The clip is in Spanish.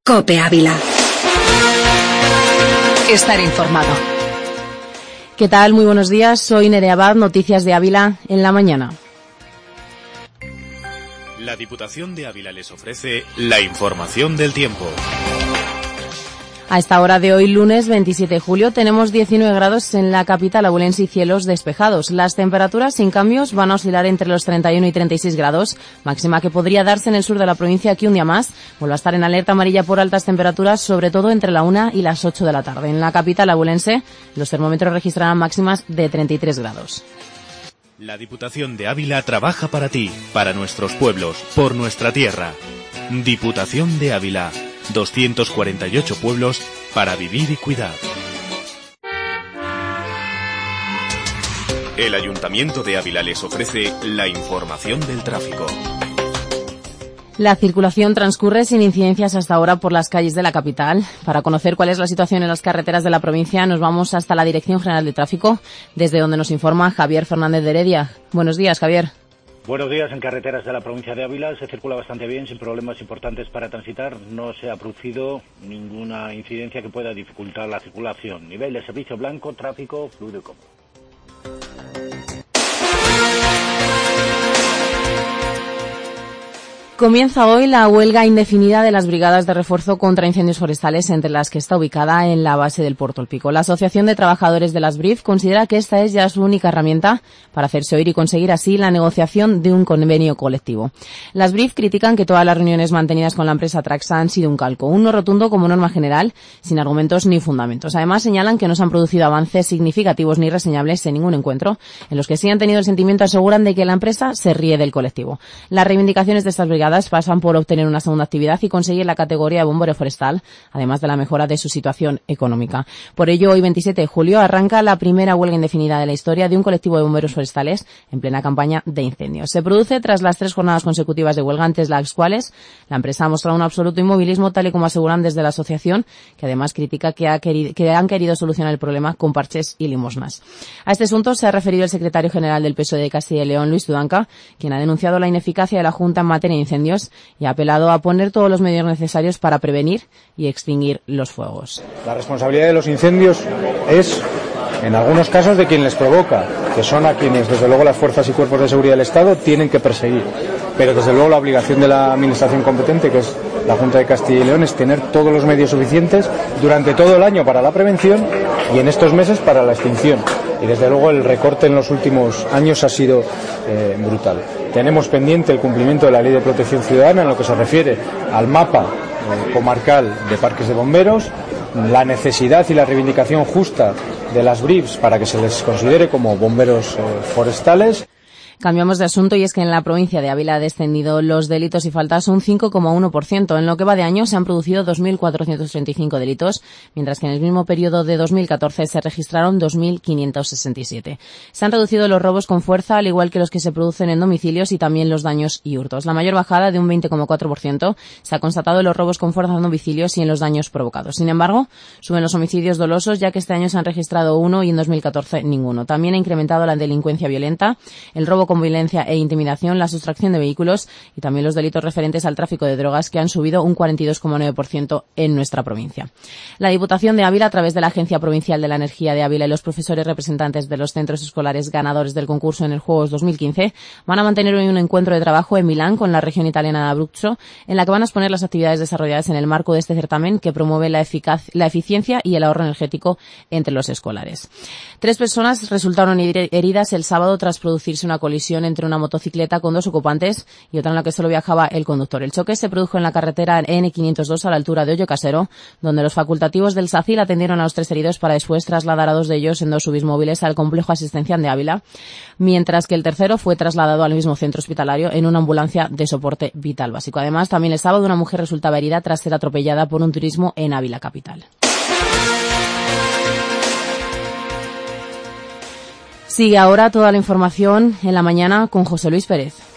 COPE Ávila. Estar informado. ¿Qué tal? Muy buenos días. Soy Nerea Abad, Noticias de Ávila en la mañana. La Diputación de Ávila les ofrece la información del tiempo. A esta hora de hoy, lunes 27 de julio, tenemos 19 grados en la capital abulense y cielos despejados. Las temperaturas sin cambios van a oscilar entre los 31 y 36 grados, máxima que podría darse en el sur de la provincia, que un día más vuelve a estar en alerta amarilla por altas temperaturas, sobre todo entre la 1 y las 8 de la tarde. En la capital abulense, los termómetros registrarán máximas de 33 grados. La Diputación de Ávila trabaja para ti, para nuestros pueblos, por nuestra tierra. Diputación de Ávila. 248 pueblos para vivir y cuidar. El Ayuntamiento de Ávila les ofrece la información del tráfico. La circulación transcurre sin incidencias hasta ahora por las calles de la capital. Para conocer cuál es la situación en las carreteras de la provincia, nos vamos hasta la Dirección General de Tráfico, desde donde nos informa Javier Fernández de Heredia. Buenos días, Javier. Buenos días. En carreteras de la provincia de Ávila se circula bastante bien, sin problemas importantes para transitar. No se ha producido ninguna incidencia que pueda dificultar la circulación. Nivel de servicio blanco, tráfico fluido y cómodo. Comienza hoy la huelga indefinida de las brigadas de refuerzo contra incendios forestales, entre las que está ubicada en la base del Puerto El Pico. La Asociación de Trabajadores de las BRIF considera que esta es ya su única herramienta para hacerse oír y conseguir así la negociación de un convenio colectivo. Las BRIF critican que todas las reuniones mantenidas con la empresa Traxa han sido un calco, un no rotundo como norma general, sin argumentos ni fundamentos. Además, señalan que no se han producido avances significativos ni reseñables en ningún encuentro, en los que sí han tenido el sentimiento, aseguran, de que la empresa se ríe del colectivo. Las reivindicaciones de estas brigadas pasan por obtener una segunda actividad y conseguir la categoría de bombero forestal, además de la mejora de su situación económica. Por ello, hoy 27 de julio arranca la primera huelga indefinida de la historia de un colectivo de bomberos forestales en plena campaña de incendios. Se produce tras las 3 jornadas consecutivas de huelga, antes las cuales la empresa ha mostrado un absoluto inmovilismo, tal y como aseguran desde la asociación, que además critica que han querido solucionar el problema con parches y limosnas. A este asunto se ha referido el secretario general del PSOE de Castilla y León, Luis Tudanca, quien ha denunciado la ineficacia de la Junta en materia de incendios y ha apelado a poner todos los medios necesarios para prevenir y extinguir los fuegos. La responsabilidad de los incendios es, en algunos casos, de quien les provoca, que son a quienes, desde luego, las fuerzas y cuerpos de seguridad del Estado tienen que perseguir. Pero, desde luego, la obligación de la Administración competente, que es la Junta de Castilla y León, es tener todos los medios suficientes durante todo el año para la prevención y en estos meses para la extinción. Y, desde luego, el recorte en los últimos años ha sido brutal. Tenemos pendiente el cumplimiento de la Ley de Protección Ciudadana en lo que se refiere al mapa comarcal de parques de bomberos, la necesidad y la reivindicación justa de las BRIFs para que se les considere como bomberos forestales. Cambiamos de asunto, y es que en la provincia de Ávila ha descendido los delitos y faltas un 5,1%. En lo que va de año se han producido 2.435 delitos, mientras que en el mismo periodo de 2014 se registraron 2.567. Se han reducido los robos con fuerza, al igual que los que se producen en domicilios, y también los daños y hurtos. La mayor bajada, de un 20,4%, se ha constatado en los robos con fuerza en domicilios y en los daños provocados. Sin embargo, suben los homicidios dolosos, ya que este año se han registrado 1 y en 2014 ninguno. También ha incrementado la delincuencia violenta, el robo con violencia e intimidación, la sustracción de vehículos y también los delitos referentes al tráfico de drogas, que han subido un 42,9% en nuestra provincia. La Diputación de Ávila, a través de la Agencia Provincial de la Energía de Ávila, y los profesores representantes de los centros escolares ganadores del concurso en el Juegos 2015, van a mantener hoy un encuentro de trabajo en Milán con la región italiana de Abruzzo, en la que van a exponer las actividades desarrolladas en el marco de este certamen, que promueve la eficiencia y el ahorro energético entre los escolares. 3 personas resultaron heridas el sábado tras producirse una colisión entre una motocicleta con 2 ocupantes y otra en la que solo viajaba el conductor. El choque se produjo en la carretera N502 a la altura de Hoyo Casero, donde los facultativos del SACIL atendieron a los 3 heridos para después trasladar a 2 de ellos en 2 subis móviles al complejo asistencial de Ávila, mientras que el tercero fue trasladado al mismo centro hospitalario en una ambulancia de soporte vital básico. Además, también el sábado una mujer resultaba herida tras ser atropellada por un turismo en Ávila capital. Sigue ahora toda la información en la mañana con José Luis Pérez.